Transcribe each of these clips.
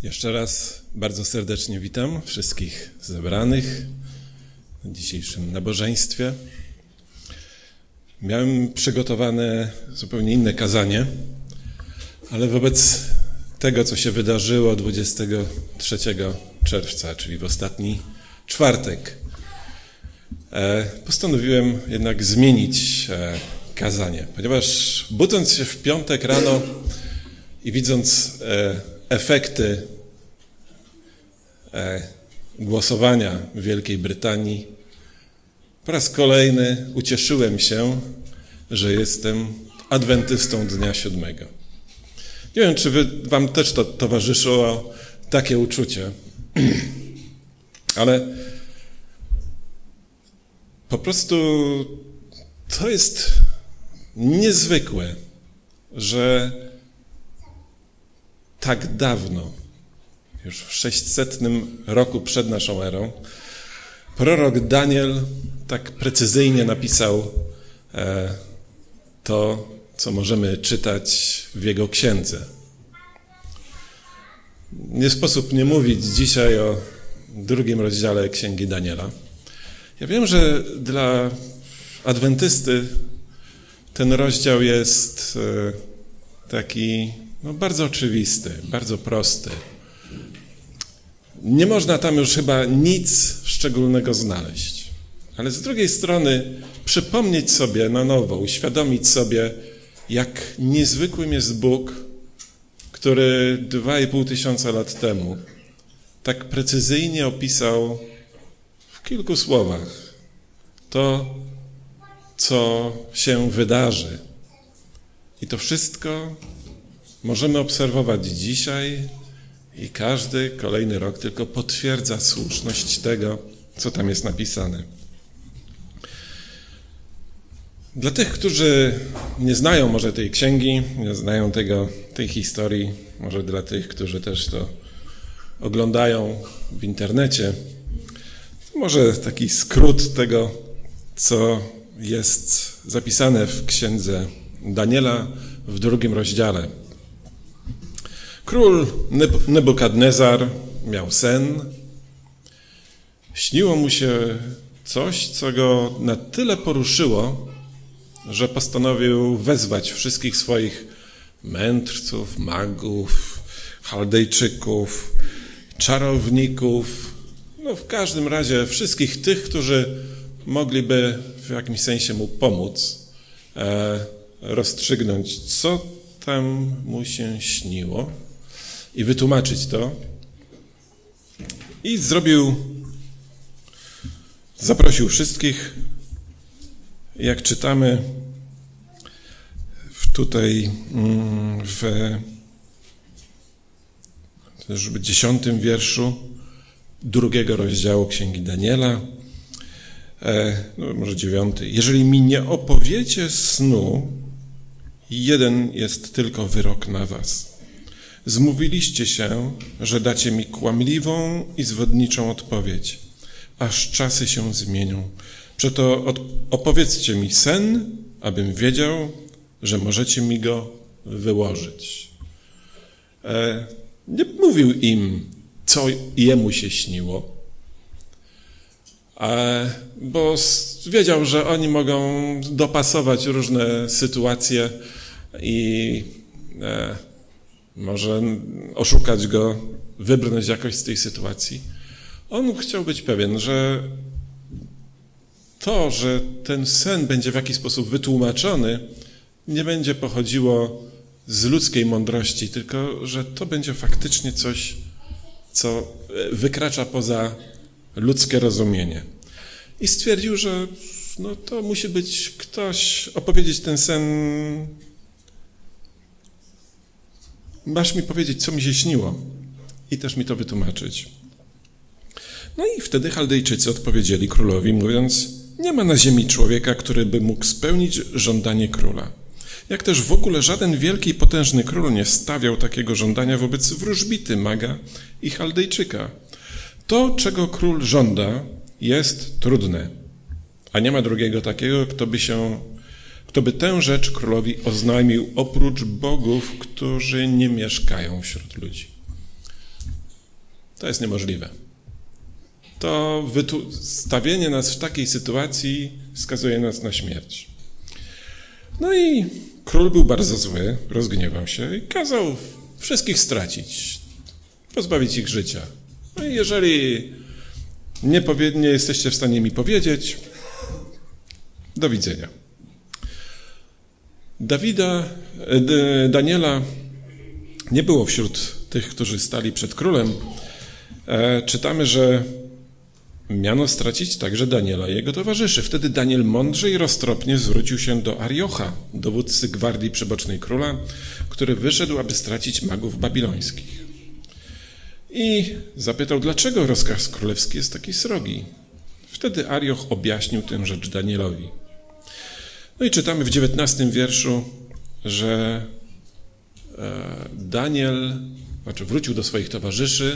Jeszcze raz bardzo serdecznie witam wszystkich zebranych na dzisiejszym nabożeństwie. Miałem przygotowane zupełnie inne kazanie, ale wobec tego, co się wydarzyło 23 czerwca, czyli w ostatni czwartek, postanowiłem jednak zmienić kazanie, ponieważ budząc się w piątek rano i widząc efekty głosowania w Wielkiej Brytanii, po raz kolejny ucieszyłem się, że jestem adwentystą dnia 7. Nie wiem, czy wam też to towarzyszyło takie uczucie, ale po prostu to jest niezwykłe, że tak dawno, już w 600 roku przed naszą erą, prorok Daniel tak precyzyjnie napisał to, co możemy czytać w jego księdze. Nie sposób nie mówić dzisiaj o 2 rozdziale Księgi Daniela. Ja wiem, że dla adwentysty ten rozdział jest taki bardzo oczywisty, bardzo prosty. Nie można tam już chyba nic szczególnego znaleźć. Ale z drugiej strony przypomnieć sobie na nowo, uświadomić sobie, jak niezwykłym jest Bóg, który 2500 lat temu tak precyzyjnie opisał w kilku słowach to, co się wydarzy. I to wszystko możemy obserwować dzisiaj i każdy kolejny rok tylko potwierdza słuszność tego, co tam jest napisane. Dla tych, którzy nie znają może tej księgi, nie znają tej historii, może dla tych, którzy też to oglądają w internecie, może taki skrót tego, co jest zapisane w księdze Daniela w 2 rozdziale. Król Nebukadnezar miał sen. Śniło mu się coś, co go na tyle poruszyło, że postanowił wezwać wszystkich swoich mędrców, magów, Chaldejczyków, czarowników, w każdym razie wszystkich tych, którzy mogliby w jakimś sensie mu pomóc rozstrzygnąć, co tam mu się śniło i wytłumaczyć to. I zaprosił wszystkich, jak czytamy tutaj w 10 wierszu 2 rozdziału Księgi Daniela, może 9. Jeżeli mi nie opowiecie snu, jeden jest tylko wyrok na was. Zmówiliście się, że dacie mi kłamliwą i zwodniczą odpowiedź, aż czasy się zmienią. Przeto opowiedzcie mi sen, abym wiedział, że możecie mi go wyłożyć. Nie mówił im, co jemu się śniło, bo wiedział, że oni mogą dopasować różne sytuacje i może oszukać go, wybrnąć jakoś z tej sytuacji. On chciał być pewien, że to, że ten sen będzie w jakiś sposób wytłumaczony, nie będzie pochodziło z ludzkiej mądrości, tylko że to będzie faktycznie coś, co wykracza poza ludzkie rozumienie. I stwierdził, że to musi być ktoś, opowiedzieć ten sen. Masz mi powiedzieć, co mi się śniło i też mi to wytłumaczyć. I wtedy Chaldejczycy odpowiedzieli królowi, mówiąc, nie ma na ziemi człowieka, który by mógł spełnić żądanie króla. Jak też w ogóle żaden wielki i potężny król nie stawiał takiego żądania wobec wróżbity, maga i Chaldejczyka. To, czego król żąda, jest trudne, a nie ma drugiego takiego, kto by tę rzecz królowi oznajmił oprócz bogów, którzy nie mieszkają wśród ludzi. To jest niemożliwe. To stawienie nas w takiej sytuacji skazuje nas na śmierć. No i król był bardzo zły, rozgniewał się i kazał wszystkich stracić, pozbawić ich życia. No i jeżeli nie jesteście w stanie mi powiedzieć, do widzenia. Daniela nie było wśród tych, którzy stali przed królem. Czytamy, że miano stracić także Daniela i jego towarzyszy. Wtedy Daniel mądrze i roztropnie zwrócił się do Ariocha, dowódcy gwardii przybocznej króla, który wyszedł, aby stracić magów babilońskich. I zapytał, dlaczego rozkaz królewski jest taki srogi. Wtedy Arioch objaśnił tę rzecz Danielowi. No i czytamy w 19 wierszu, że Daniel wrócił do swoich towarzyszy,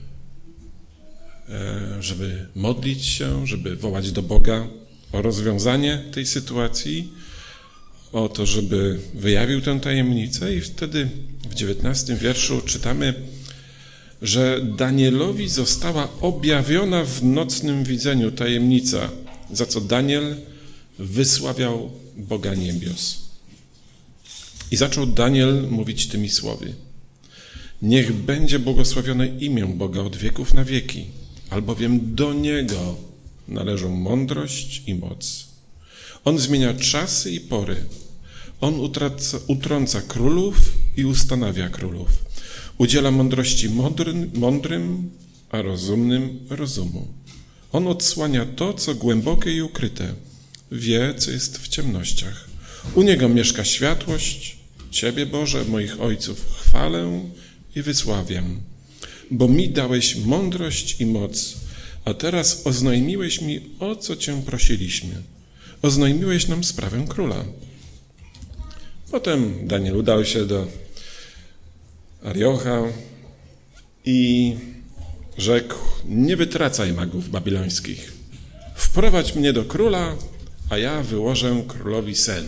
żeby modlić się, żeby wołać do Boga o rozwiązanie tej sytuacji, o to, żeby wyjawił tę tajemnicę i wtedy w 19 wierszu czytamy, że Danielowi została objawiona w nocnym widzeniu tajemnica, za co Daniel wysławiał Boga niebios. I zaczął Daniel mówić tymi słowy: niech będzie błogosławione imię Boga od wieków na wieki, albowiem do Niego należą mądrość i moc. On zmienia czasy i pory. On utrąca królów i ustanawia królów. Udziela mądrości mądrym, a rozumnym rozumu. On odsłania to, co głębokie i ukryte. Wie, co jest w ciemnościach. U Niego mieszka światłość. Ciebie, Boże, moich ojców, chwalę i wysławiam. Bo mi dałeś mądrość i moc, a teraz oznajmiłeś mi, o co Cię prosiliśmy. Oznajmiłeś nam sprawę króla. Potem Daniel udał się do Ariocha i rzekł: nie wytracaj magów babilońskich. Wprowadź mnie do króla, a ja wyłożę królowi sen.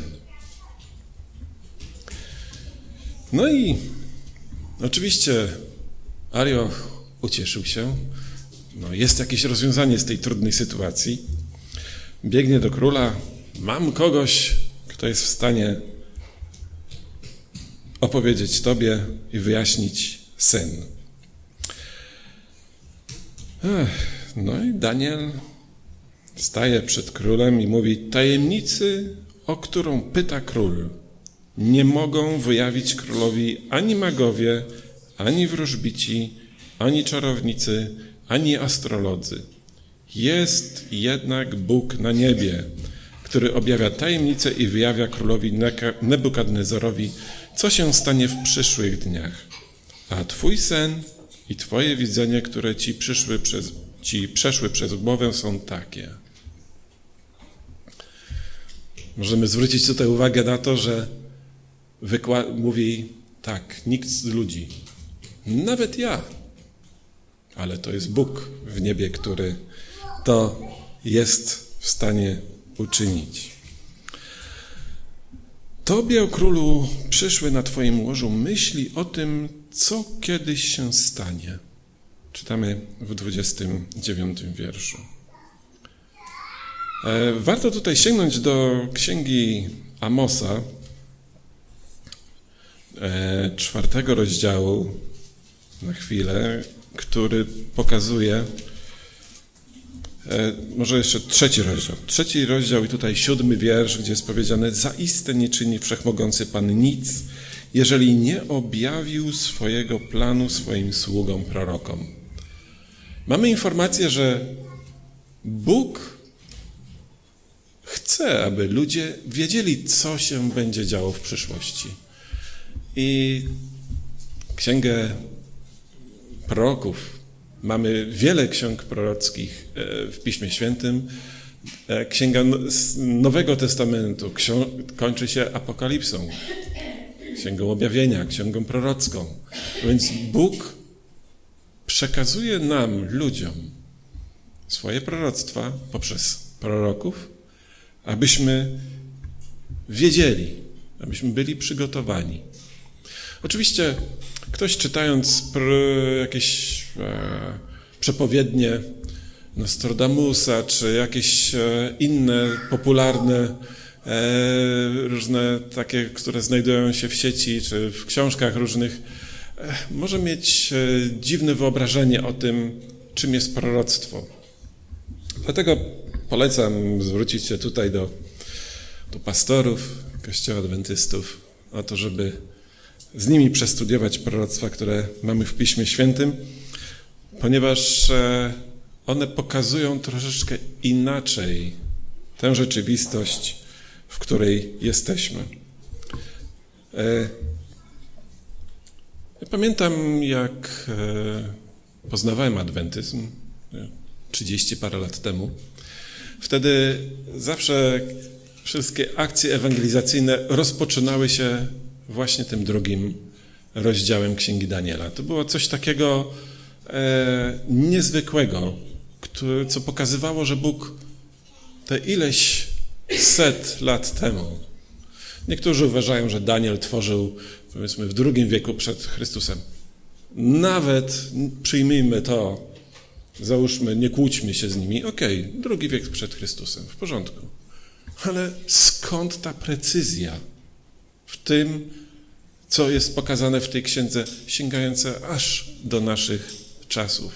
No i oczywiście Arioch ucieszył się. No, jest jakieś rozwiązanie z tej trudnej sytuacji. Biegnie do króla. Mam kogoś, kto jest w stanie opowiedzieć Tobie i wyjaśnić sen. No i Daniel staje przed królem i mówi: tajemnicy, o którą pyta król, nie mogą wyjawić królowi ani magowie, ani wróżbici, ani czarownicy, ani astrolodzy. Jest jednak Bóg na niebie, który objawia tajemnicę i wyjawia królowi Nebukadnezarowi, co się stanie w przyszłych dniach. A Twój sen i Twoje widzenie, które Ci przeszły przez głowę, są takie. Możemy zwrócić tutaj uwagę na to, że mówi tak, nikt z ludzi, nawet ja, ale to jest Bóg w niebie, który to jest w stanie uczynić. Tobie, o królu, przyszły na Twoim łożu myśli o tym, co kiedyś się stanie. Czytamy w 29 wierszu. Warto tutaj sięgnąć do księgi Amosa, 4 rozdziału na chwilę, który pokazuje, może jeszcze 3 rozdział. 3 rozdział i tutaj 7 wiersz, gdzie jest powiedziane: zaiste nie czyni wszechmogący Pan nic, jeżeli nie objawił swojego planu swoim sługom prorokom. Mamy informację, że Bóg chce, aby ludzie wiedzieli, co się będzie działo w przyszłości. I księgę proroków, mamy wiele ksiąg prorockich w Piśmie Świętym. Księga Nowego Testamentu kończy się Apokalipsą, Księgą Objawienia, księgą prorocką. Więc Bóg przekazuje nam, ludziom, swoje proroctwa poprzez proroków, abyśmy wiedzieli, abyśmy byli przygotowani. Oczywiście ktoś czytając jakieś przepowiednie Nostradamusa, czy jakieś inne popularne, różne takie, które znajdują się w sieci, czy w książkach różnych, może mieć dziwne wyobrażenie o tym, czym jest proroctwo. Dlatego polecam zwrócić się tutaj do pastorów Kościoła Adwentystów o to, żeby z nimi przestudiować proroctwa, które mamy w Piśmie Świętym, ponieważ one pokazują troszeczkę inaczej tę rzeczywistość, w której jesteśmy. Ja pamiętam, jak poznawałem adwentyzm 30 parę lat temu. Wtedy zawsze wszystkie akcje ewangelizacyjne rozpoczynały się właśnie tym 2 rozdziałem Księgi Daniela. To było coś takiego niezwykłego, co pokazywało, że Bóg te ileś set lat temu. Niektórzy uważają, że Daniel tworzył, powiedzmy, w II wieku przed Chrystusem. Nawet przyjmijmy to, załóżmy, nie kłóćmy się z nimi. Okej, II wiek przed Chrystusem, w porządku. Ale skąd ta precyzja w tym, co jest pokazane w tej księdze, sięgające aż do naszych czasów?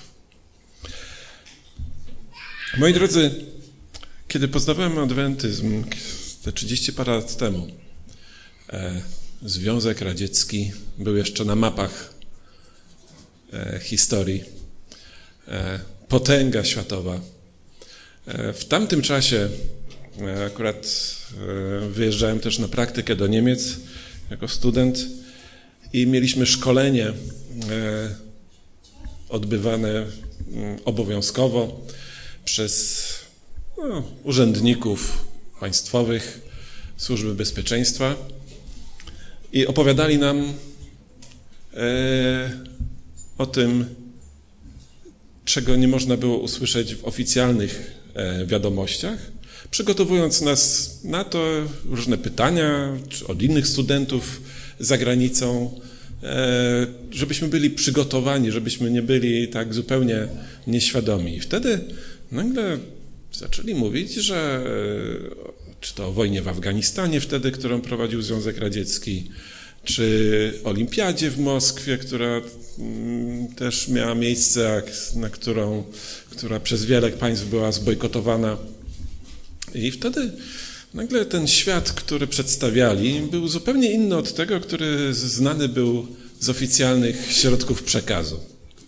Moi drodzy, kiedy poznawałem adwentyzm te 30 parę lat temu, Związek Radziecki był jeszcze na mapach historii, potęga światowa. W tamtym czasie akurat wyjeżdżałem też na praktykę do Niemiec jako student i mieliśmy szkolenie odbywane obowiązkowo przez urzędników państwowych, Służby Bezpieczeństwa i opowiadali nam o tym, czego nie można było usłyszeć w oficjalnych wiadomościach, przygotowując nas na to różne pytania czy od innych studentów za granicą, żebyśmy byli przygotowani, żebyśmy nie byli tak zupełnie nieświadomi. I wtedy nagle zaczęli mówić, że czy to o wojnie w Afganistanie wtedy, którą prowadził Związek Radziecki, czy olimpiadzie w Moskwie, która też miała miejsce, która przez wiele państw była zbojkotowana. I wtedy nagle ten świat, który przedstawiali, był zupełnie inny od tego, który znany był z oficjalnych środków przekazu.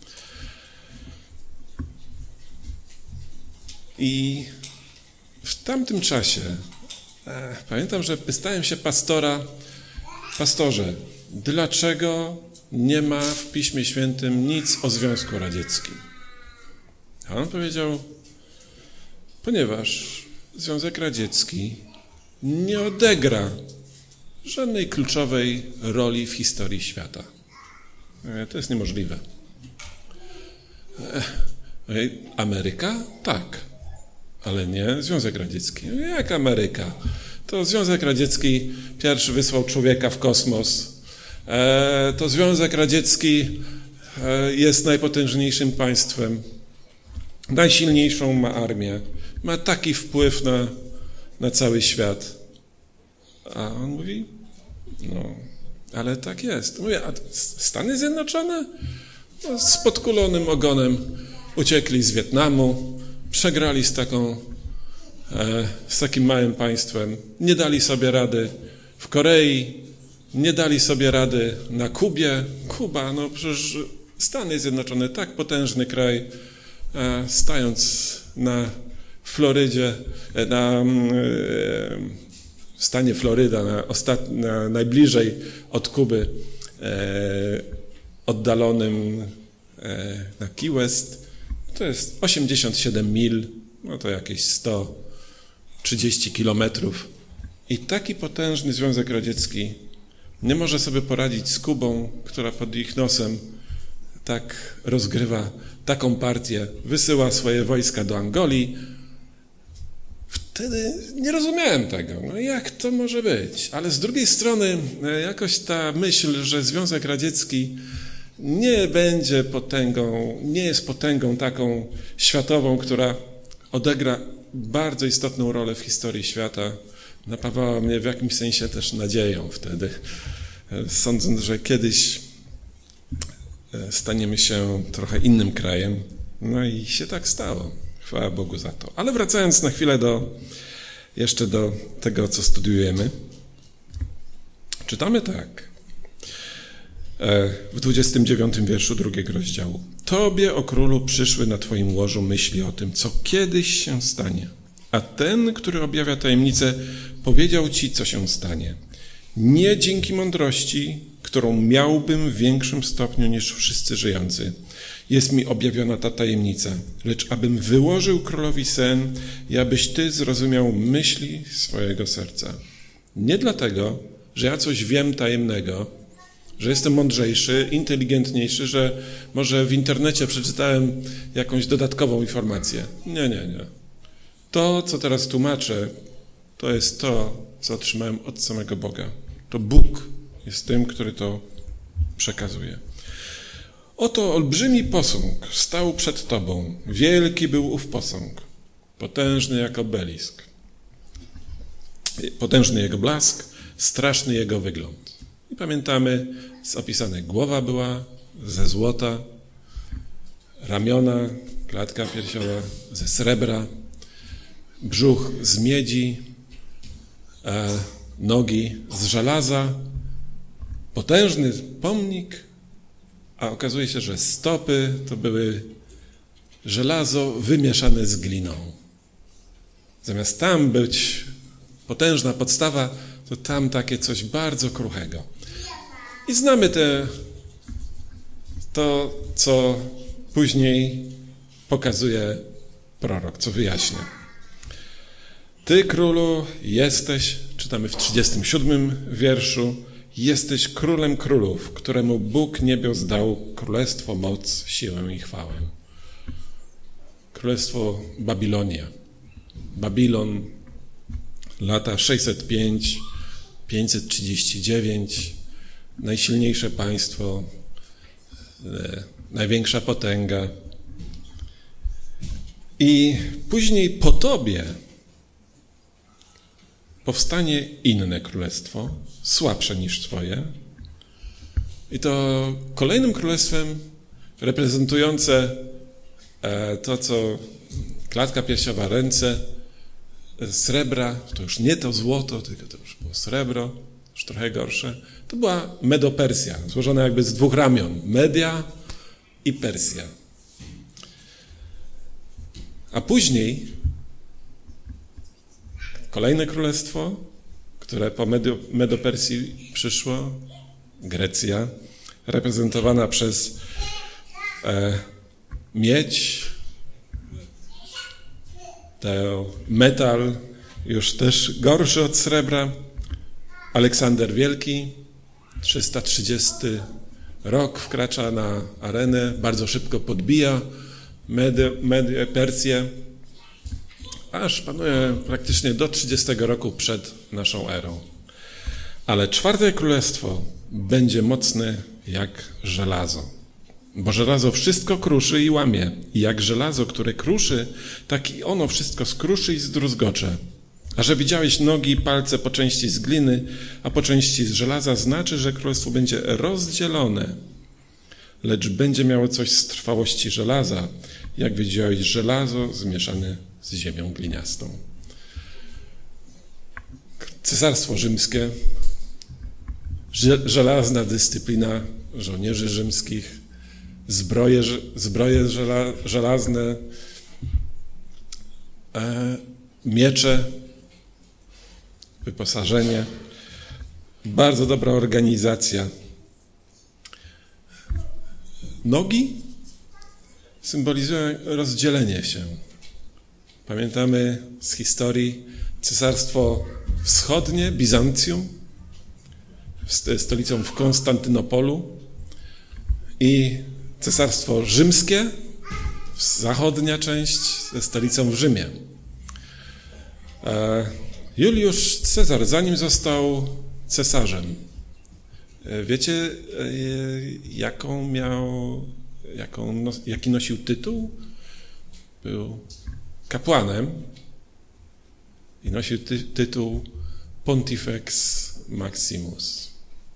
I w tamtym czasie pamiętam, że pytałem się pastora: pastorze, dlaczego nie ma w Piśmie Świętym nic o Związku Radzieckim? A on powiedział: ponieważ Związek Radziecki nie odegra żadnej kluczowej roli w historii świata. To jest niemożliwe. Ameryka? Tak, ale nie Związek Radziecki. Jak Ameryka? To Związek Radziecki pierwszy wysłał człowieka w kosmos. To Związek Radziecki jest najpotężniejszym państwem. Najsilniejszą ma armię. Ma taki wpływ na cały świat. A on mówi: no, ale tak jest. Mówię: a Stany Zjednoczone? No, z podkulonym ogonem uciekli z Wietnamu, przegrali z takim małym państwem, nie dali sobie rady w Korei, nie dali sobie rady na Kubie. Kuba, no przecież Stany Zjednoczone, tak potężny kraj, stając na Florydzie, w stanie Floryda, najbliżej od Kuby, oddalonym na Key West, to jest 87 mil, no to jakieś 130 kilometrów. I taki potężny Związek Radziecki nie może sobie poradzić z Kubą, która pod ich nosem tak rozgrywa taką partię, wysyła swoje wojska do Angolii. Wtedy nie rozumiałem tego. No jak to może być? Ale z drugiej strony jakoś ta myśl, że Związek Radziecki nie będzie potęgą, nie jest potęgą taką światową, która odegra bardzo istotną rolę w historii świata. Napawała mnie w jakimś sensie też nadzieją wtedy, sądząc, że kiedyś staniemy się trochę innym krajem. No i się tak stało. Chwała Bogu za to. Ale wracając na chwilę jeszcze do tego, co studiujemy. Czytamy tak. W 29 wierszu 2 rozdziału. Tobie, o królu, przyszły na twoim łożu myśli o tym, co kiedyś się stanie. A ten, który objawia tajemnicę, powiedział ci, co się stanie. Nie dzięki mądrości, którą miałbym w większym stopniu niż wszyscy żyjący. Jest mi objawiona ta tajemnica, lecz abym wyłożył królowi sen i abyś ty zrozumiał myśli swojego serca. Nie dlatego, że ja coś wiem tajemnego, że jestem mądrzejszy, inteligentniejszy, że może w internecie przeczytałem jakąś dodatkową informację. Nie. To, co teraz tłumaczę, to jest to, co otrzymałem od samego Boga. To Bóg jest tym, który to przekazuje. Oto olbrzymi posąg stał przed tobą. Wielki był ów posąg, potężny jak obelisk. Potężny jego blask, straszny jego wygląd. I pamiętamy, opisane głowa była ze złota, ramiona, klatka piersiowa ze srebra, brzuch z miedzi, nogi z żelaza, potężny pomnik, a okazuje się, że stopy to były żelazo wymieszane z gliną. Zamiast tam być potężna podstawa, to tam takie coś bardzo kruchego. I znamy to, co później pokazuje prorok, co wyjaśnia. Ty, królu, jesteś, czytamy w 37 wierszu, jesteś królem królów, któremu Bóg niebios dał królestwo, moc, siłę i chwałę. Królestwo Babilonia. Babilon, lata 605, 539, najsilniejsze państwo, największa potęga. I później po tobie powstanie inne królestwo, słabsze niż twoje. I to kolejnym królestwem reprezentujące to, co klatka piersiowa, ręce, srebra, to już nie to złoto, tylko to już było srebro, już trochę gorsze. To była Medo-Persja, złożona jakby z dwóch ramion. Media i Persja. A później kolejne królestwo, które po Medo-Persji przyszło, Grecja, reprezentowana przez miedź, ten metal już też gorszy od srebra. Aleksander Wielki, 330 rok, wkracza na arenę, bardzo szybko podbija Persję, aż panuje praktycznie do 30 roku przed naszą erą. Ale czwarte królestwo będzie mocne jak żelazo. Bo żelazo wszystko kruszy i łamie. I jak żelazo, które kruszy, tak i ono wszystko skruszy i zdruzgocze. A że widziałeś nogi i palce po części z gliny, a po części z żelaza, znaczy, że królestwo będzie rozdzielone, lecz będzie miało coś z trwałości żelaza, jak widziałeś żelazo zmieszane z ziemią gliniastą. Cesarstwo rzymskie, żelazna dyscyplina żołnierzy rzymskich, zbroje żelazne, miecze, wyposażenie, bardzo dobra organizacja. Nogi symbolizują rozdzielenie się. Pamiętamy z historii Cesarstwo Wschodnie, Bizancjum, stolicą w Konstantynopolu, i Cesarstwo Rzymskie, zachodnia część, ze stolicą w Rzymie. Juliusz Cezar, zanim został cesarzem, Wiecie, jaki nosił tytuł? Był kapłanem i nosił tytuł Pontifex Maximus.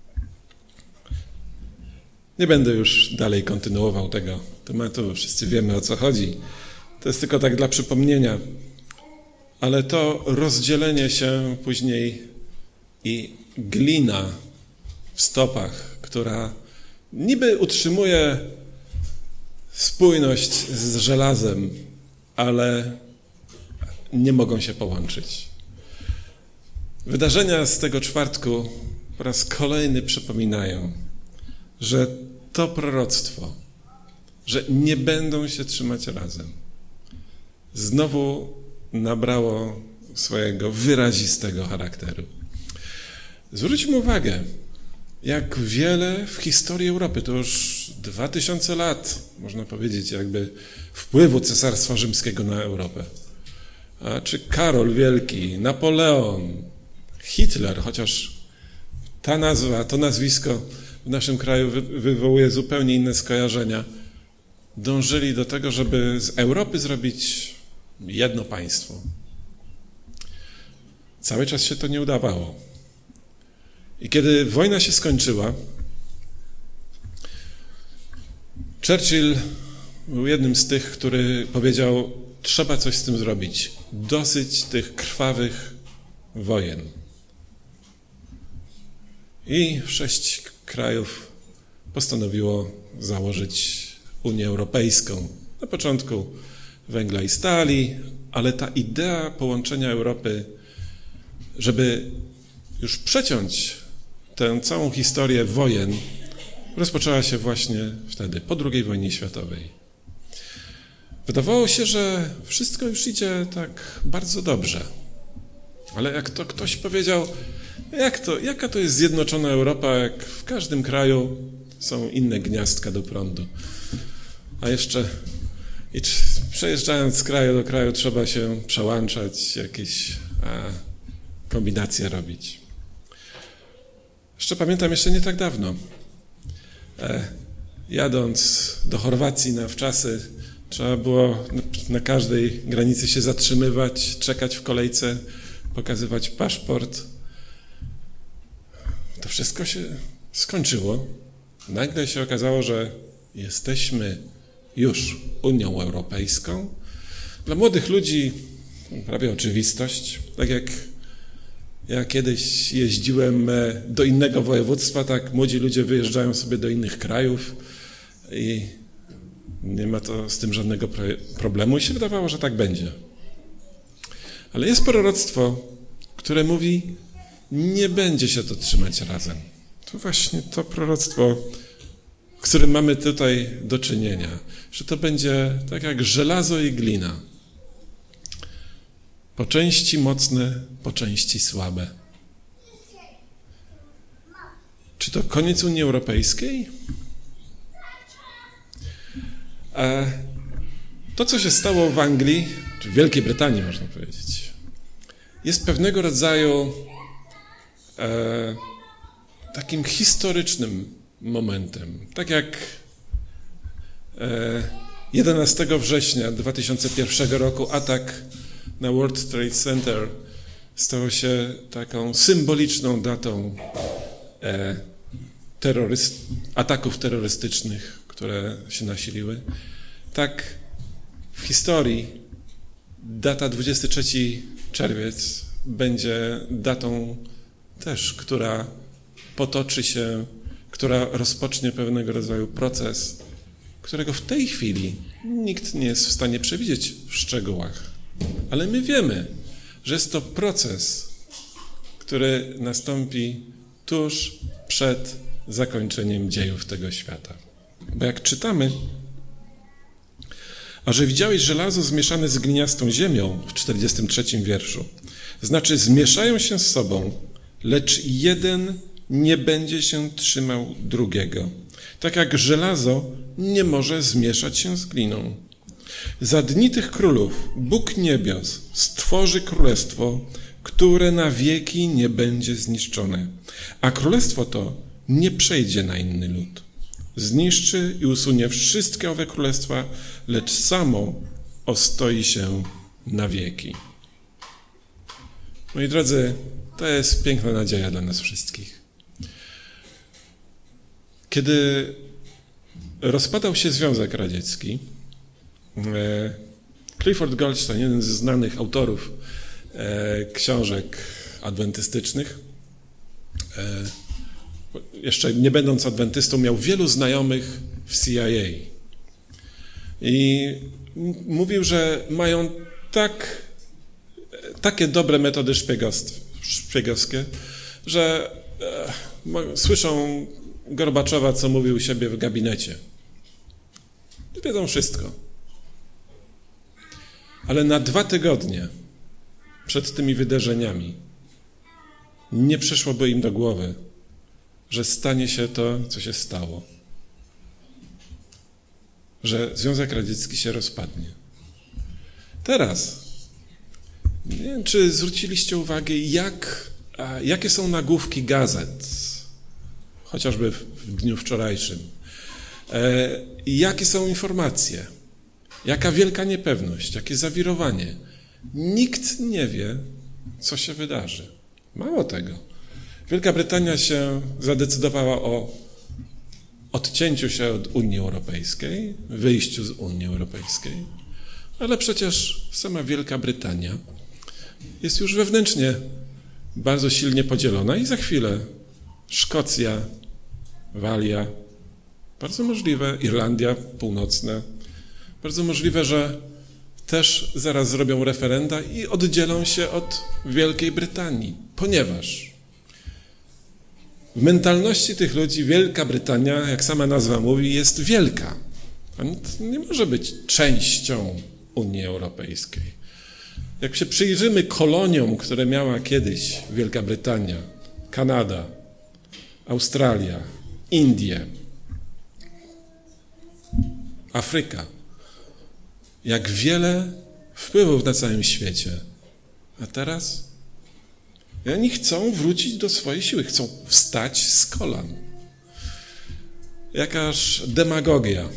Nie będę już dalej kontynuował tego tematu, wszyscy wiemy, o co chodzi. To jest tylko tak dla przypomnienia. Ale to rozdzielenie się później i glina w stopach, która niby utrzymuje spójność z żelazem, ale nie mogą się połączyć. Wydarzenia z tego czwartku po raz kolejny przypominają, że to proroctwo, że nie będą się trzymać razem, znowu nabrało swojego wyrazistego charakteru. Zwróćmy uwagę, jak wiele w historii Europy, to już 2000 lat, można powiedzieć, jakby wpływu Cesarstwa Rzymskiego na Europę. A czy Karol Wielki, Napoleon, Hitler, chociaż ta nazwa, to nazwisko w naszym kraju wywołuje zupełnie inne skojarzenia, dążyli do tego, żeby z Europy zrobić jedno państwo. Cały czas się to nie udawało. I kiedy wojna się skończyła, Churchill był jednym z tych, który powiedział, trzeba coś z tym zrobić. Dosyć tych krwawych wojen. I 6 krajów postanowiło założyć Unię Europejską. Na początku węgla i stali, ale ta idea połączenia Europy, żeby już przeciąć tę całą historię wojen, rozpoczęła się właśnie wtedy, po II wojnie światowej. Wydawało się, że wszystko już idzie tak bardzo dobrze. Ale jak to ktoś powiedział, jaka to jest zjednoczona Europa, jak w każdym kraju są inne gniazdka do prądu. A jeszcze przejeżdżając z kraju do kraju trzeba się przełączać, jakieś kombinacje robić. Jeszcze pamiętam, nie tak dawno, jadąc do Chorwacji na wczasy, trzeba było na każdej granicy się zatrzymywać, czekać w kolejce, pokazywać paszport. To wszystko się skończyło. Nagle się okazało, że jesteśmy już Unią Europejską. Dla młodych ludzi prawie oczywistość. Tak jak ja kiedyś jeździłem do innego województwa, tak młodzi ludzie wyjeżdżają sobie do innych krajów i nie ma to z tym żadnego problemu i się wydawało, że tak będzie. Ale jest proroctwo, które mówi, nie będzie się to trzymać razem. To właśnie to proroctwo, z którym mamy tutaj do czynienia, że to będzie tak jak żelazo i glina. Po części mocne, po części słabe. Czy to koniec Unii Europejskiej? To, co się stało w Anglii, czy w Wielkiej Brytanii, można powiedzieć, jest pewnego rodzaju takim historycznym momentem. Tak jak 11 września 2001 roku atak na World Trade Center stał się taką symboliczną datą ataków terrorystycznych, które się nasiliły. Tak w historii data 23 czerwiec będzie datą też, która potoczy się, która rozpocznie pewnego rodzaju proces, którego w tej chwili nikt nie jest w stanie przewidzieć w szczegółach. Ale my wiemy, że jest to proces, który nastąpi tuż przed zakończeniem dziejów tego świata. Bo jak czytamy, a że widziałeś żelazo zmieszane z gliniastą ziemią w 43 wierszu, znaczy zmieszają się z sobą, lecz jeden nie będzie się trzymał drugiego. Tak jak żelazo nie może zmieszać się z gliną. Za dni tych królów Bóg niebios stworzy królestwo, które na wieki nie będzie zniszczone. A królestwo to nie przejdzie na inny lud. Zniszczy i usunie wszystkie owe królestwa, lecz samo ostoi się na wieki. Moi drodzy, to jest piękna nadzieja dla nas wszystkich. Kiedy rozpadał się Związek Radziecki, Clifford Goldstein, jeden z znanych autorów książek adwentystycznych, jeszcze nie będąc adwentystą, miał wielu znajomych w CIA. I mówił, że mają takie dobre metody szpiegowskie, że słyszą Gorbaczowa, co mówił u siebie w gabinecie. Wiedzą wszystko. Ale na 2 tygodnie przed tymi wydarzeniami nie przyszłoby im do głowy, że stanie się to, co się stało. Że Związek Radziecki się rozpadnie. Teraz, nie wiem, czy zwróciliście uwagę, jakie są nagłówki gazet, chociażby w dniu wczorajszym. Jakie są informacje? Jaka wielka niepewność, jakie zawirowanie. Nikt nie wie, co się wydarzy. Mało tego. Wielka Brytania się zadecydowała o odcięciu się od Unii Europejskiej, wyjściu z Unii Europejskiej, ale przecież sama Wielka Brytania jest już wewnętrznie bardzo silnie podzielona i za chwilę Szkocja, Walia, bardzo możliwe, Irlandia Północna, bardzo możliwe, że też zaraz zrobią referenda i oddzielą się od Wielkiej Brytanii, ponieważ w mentalności tych ludzi Wielka Brytania, jak sama nazwa mówi, jest wielka. On nie może być częścią Unii Europejskiej. Jak się przyjrzymy koloniom, które miała kiedyś Wielka Brytania, Kanada, Australia, Indie, Afryka, jak wiele wpływów na całym świecie. A teraz? I oni chcą wrócić do swojej siły, chcą wstać z kolan. Jakaż demagogia.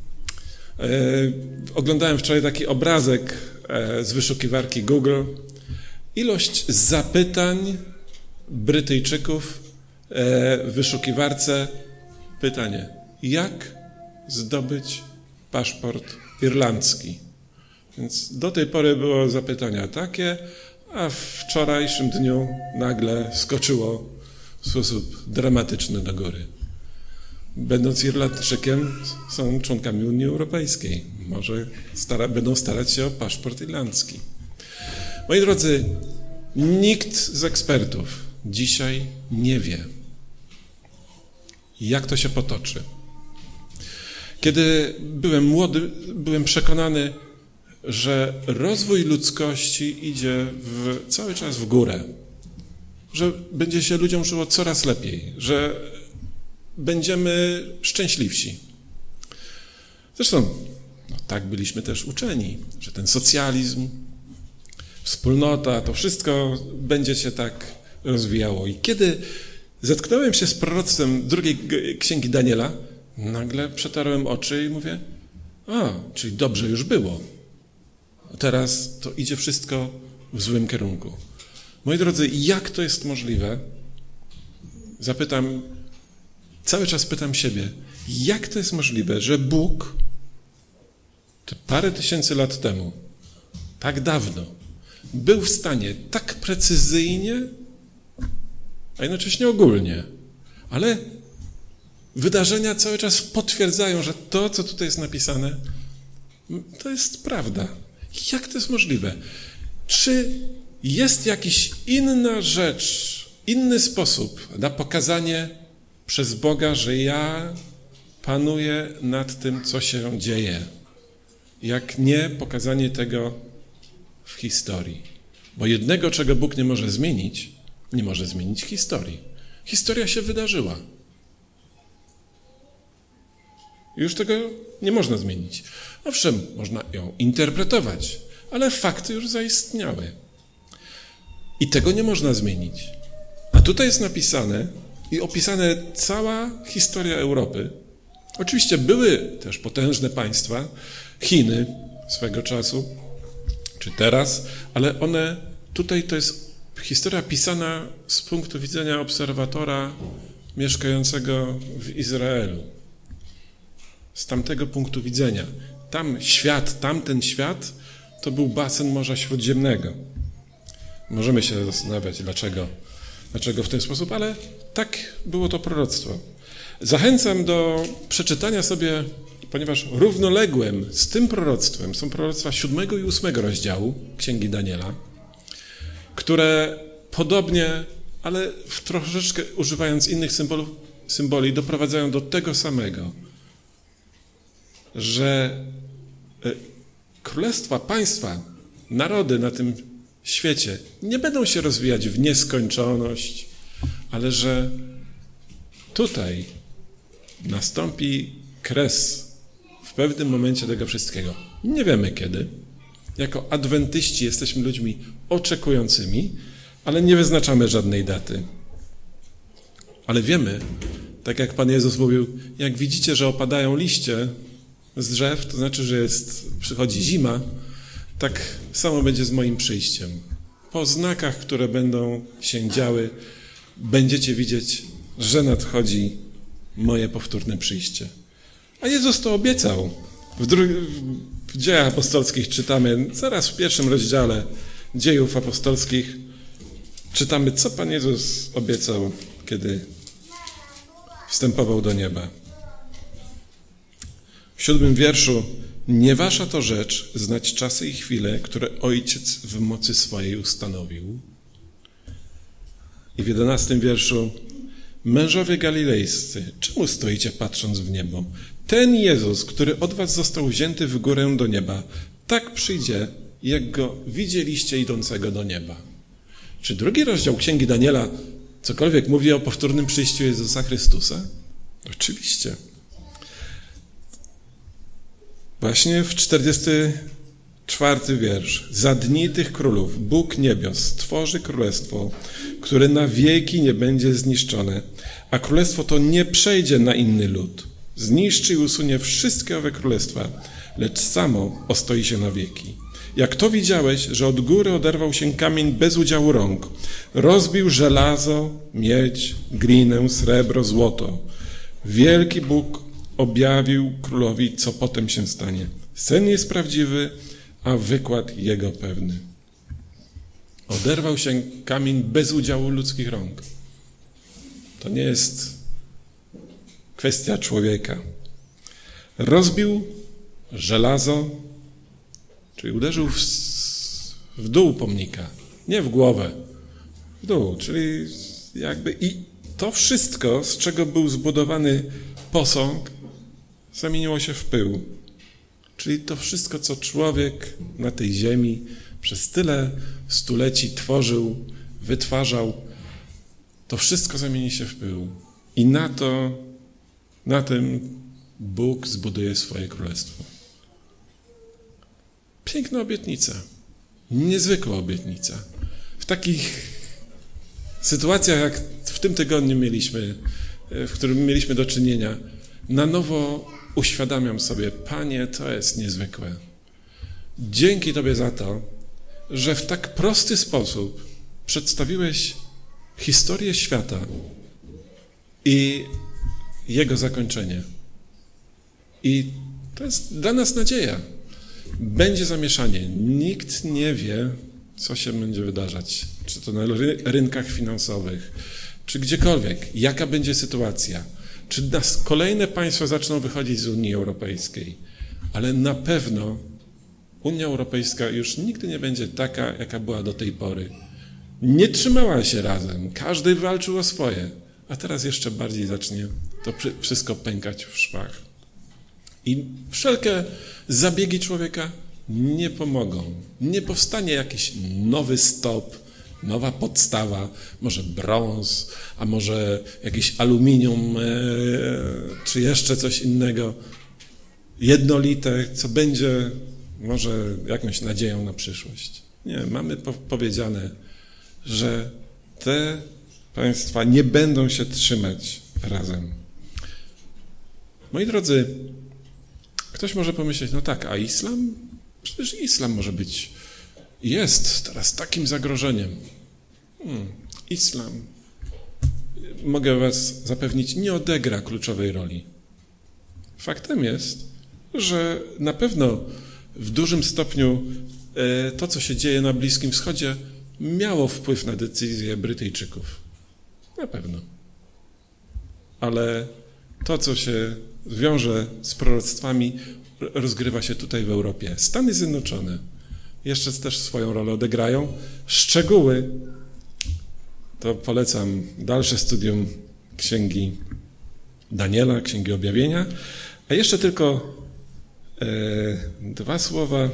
Oglądałem wczoraj taki obrazek z wyszukiwarki Google. Ilość zapytań Brytyjczyków w wyszukiwarce. Pytanie, jak zdobyć paszport irlandzki? Więc do tej pory było zapytania takie, a w wczorajszym dniu nagle skoczyło w sposób dramatyczny do góry. Będąc Irlandczykiem, są członkami Unii Europejskiej. Może będą starać się o paszport irlandzki. Moi drodzy, nikt z ekspertów dzisiaj nie wie, jak to się potoczy. Kiedy byłem młody, byłem przekonany, że rozwój ludzkości idzie cały czas w górę, że będzie się ludziom żyło coraz lepiej, że będziemy szczęśliwsi. Zresztą tak byliśmy też uczeni, że ten socjalizm, wspólnota, to wszystko będzie się tak rozwijało. I kiedy zetknąłem się z proroctwem drugiej księgi Daniela, nagle przetarłem oczy i mówię, czyli dobrze już było. Teraz to idzie wszystko w złym kierunku. Moi drodzy, jak to jest możliwe? Cały czas pytam siebie, jak to jest możliwe, że Bóg te parę tysięcy lat temu, tak dawno, był w stanie tak precyzyjnie, a jednocześnie ogólnie, ale wydarzenia cały czas potwierdzają, że to, co tutaj jest napisane, to jest prawda. Jak to jest możliwe? Czy jest jakaś inna rzecz, inny sposób na pokazanie przez Boga, że ja panuję nad tym, co się dzieje, jak nie pokazanie tego w historii? Bo jednego, czego Bóg nie może zmienić historii. Historia się wydarzyła. Już tego nie można zmienić. Owszem, można ją interpretować, ale fakty już zaistniały. I tego nie można zmienić. A tutaj jest napisane, i opisane cała historia Europy. Oczywiście były też potężne państwa, Chiny swego czasu, czy teraz, ale one, tutaj to jest historia pisana z punktu widzenia obserwatora mieszkającego w Izraelu. Z tamtego punktu widzenia. Tamten świat to był basen Morza Śródziemnego. Możemy się zastanawiać, dlaczego w ten sposób, ale tak było to proroctwo. Zachęcam do przeczytania sobie, ponieważ równoległym z tym proroctwem są proroctwa 7 i 8 rozdziału Księgi Daniela, które podobnie, ale troszeczkę używając innych symboli, doprowadzają do tego samego, że królestwa, państwa, narody na tym świecie nie będą się rozwijać w nieskończoność, ale że tutaj nastąpi kres w pewnym momencie tego wszystkiego. Nie wiemy kiedy. Jako adwentyści jesteśmy ludźmi oczekującymi, ale nie wyznaczamy żadnej daty. Ale wiemy, tak jak Pan Jezus mówił, jak widzicie, że opadają liście z drzew, to znaczy, że przychodzi zima, tak samo będzie z moim przyjściem. Po znakach, które będą się działy, będziecie widzieć, że nadchodzi moje powtórne przyjście. A Jezus to obiecał. W Dziejach Apostolskich czytamy, zaraz w 1 rozdziale Dziejów Apostolskich czytamy, co Pan Jezus obiecał, kiedy wstępował do nieba. W 7 wierszu: nie wasza to rzecz znać czasy i chwile, które Ojciec w mocy swojej ustanowił. I w 11 wierszu: mężowie galilejscy, czemu stoicie patrząc w niebo? Ten Jezus, który od was został wzięty w górę do nieba, tak przyjdzie, jak go widzieliście idącego do nieba. Czy 2 rozdział Księgi Daniela cokolwiek mówi o powtórnym przyjściu Jezusa Chrystusa? Oczywiście. Właśnie w 44 wiersz. Za dni tych królów Bóg niebios stworzy królestwo, które na wieki nie będzie zniszczone, a królestwo to nie przejdzie na inny lud. Zniszczy i usunie wszystkie owe królestwa, lecz samo ostoi się na wieki. Jak to widziałeś, że od góry oderwał się kamień bez udziału rąk, rozbił żelazo, miedź, glinę, srebro, złoto. Wielki Bóg objawił królowi, co potem się stanie. Sen jest prawdziwy, a wykład jego pewny. Oderwał się kamień bez udziału ludzkich rąk. To nie jest kwestia człowieka. Rozbił żelazo, czyli uderzył w dół pomnika, nie w głowę, w dół, czyli jakby i to wszystko, z czego był zbudowany posąg, zamieniło się w pył. Czyli to wszystko, co człowiek na tej ziemi przez tyle stuleci tworzył, wytwarzał, to wszystko zamieni się w pył. I na tym Bóg zbuduje swoje królestwo. Piękna obietnica. Niezwykła obietnica. W takich sytuacjach, jak w tym tygodniu w którym mieliśmy do czynienia, na nowo uświadamiam sobie, Panie, to jest niezwykłe. Dzięki Tobie za to, że w tak prosty sposób przedstawiłeś historię świata i jego zakończenie. I to jest dla nas nadzieja. Będzie zamieszanie. Nikt nie wie, co się będzie wydarzać. Czy to na rynkach finansowych, czy gdziekolwiek. Jaka będzie sytuacja. Czy kolejne państwa zaczną wychodzić z Unii Europejskiej. Ale na pewno Unia Europejska już nigdy nie będzie taka, jaka była do tej pory. Nie trzymała się razem. Każdy walczył o swoje. A teraz jeszcze bardziej zacznie to wszystko pękać w szwach. I wszelkie zabiegi człowieka nie pomogą. Nie powstanie jakiś nowy stop, nowa podstawa, może brąz, a może jakiś aluminium, czy jeszcze coś innego, jednolite, co będzie może jakąś nadzieją na przyszłość. Nie, mamy powiedziane, że te państwa nie będą się trzymać razem. Moi drodzy, ktoś może pomyśleć, no tak, a islam? Przecież islam może być, jest teraz takim zagrożeniem. Islam, mogę was zapewnić, nie odegra kluczowej roli. Faktem jest, że na pewno w dużym stopniu to, co się dzieje na Bliskim Wschodzie, miało wpływ na decyzje Brytyjczyków. Na pewno. Ale to, co się wiąże z proroctwami, rozgrywa się tutaj w Europie. Stany Zjednoczone jeszcze też swoją rolę odegrają. Szczegóły to polecam dalsze studium Księgi Daniela, Księgi Objawienia. A jeszcze tylko 2 słowa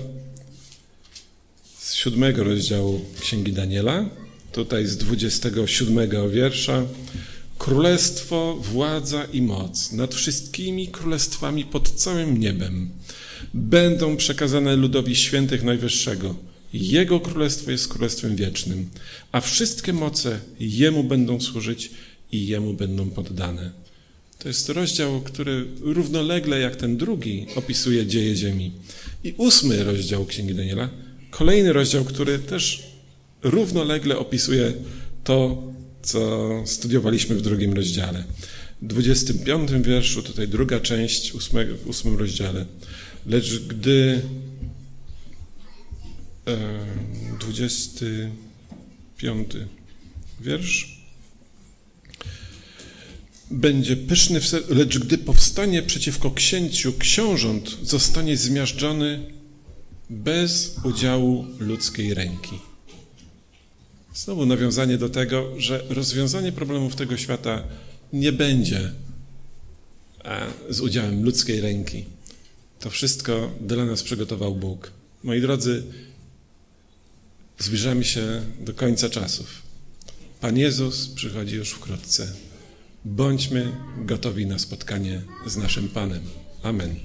z 7 rozdziału Księgi Daniela, tutaj z 27 wiersza. Królestwo, władza i moc nad wszystkimi królestwami pod całym niebem będą przekazane ludowi świętych Najwyższego. Jego królestwo jest królestwem wiecznym, a wszystkie moce Jemu będą służyć i Jemu będą poddane. To jest rozdział, który równolegle jak ten drugi opisuje dzieje ziemi. I 8 rozdział Księgi Daniela, kolejny rozdział, który też równolegle opisuje to, co studiowaliśmy w 2 rozdziale. W 25 wierszu, tutaj druga część w 8 rozdziale. Lecz gdy 25 wiersz będzie pyszny lecz gdy powstanie przeciwko księciu książąt, zostanie zmiażdżony bez udziału ludzkiej ręki. Znowu nawiązanie do tego, że rozwiązanie problemów tego świata nie będzie z udziałem ludzkiej ręki. To wszystko dla nas przygotował Bóg. Moi drodzy, zbliżamy się do końca czasów. Pan Jezus przychodzi już wkrótce. Bądźmy gotowi na spotkanie z naszym Panem. Amen.